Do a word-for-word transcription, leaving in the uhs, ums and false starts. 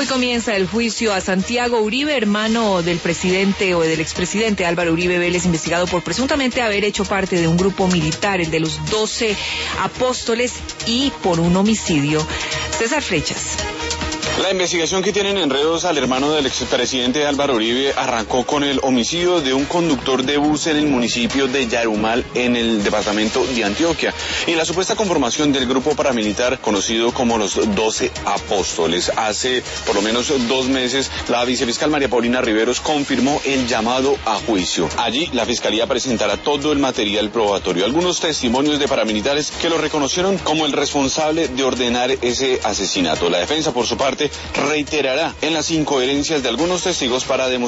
Hoy comienza el juicio a Santiago Uribe, hermano del presidente o del expresidente Álvaro Uribe Vélez, investigado por presuntamente haber hecho parte de un grupo militar, el de los doce apóstoles, y por un homicidio. César Flechas. La investigación que tienen enredos al hermano del expresidente Álvaro Uribe arrancó con el homicidio de un conductor de bus en el municipio de Yarumal, en el departamento de Antioquia, y la supuesta conformación del grupo paramilitar conocido como los doce apóstoles. Hace por lo menos dos meses, la vicefiscal María Paulina Riveros confirmó el llamado a juicio. Allí, la fiscalía presentará todo el material probatorio, algunos testimonios de paramilitares que lo reconocieron como el responsable de ordenar ese asesinato. La defensa, por su parte, reiterará en las incoherencias de algunos testigos para demostrar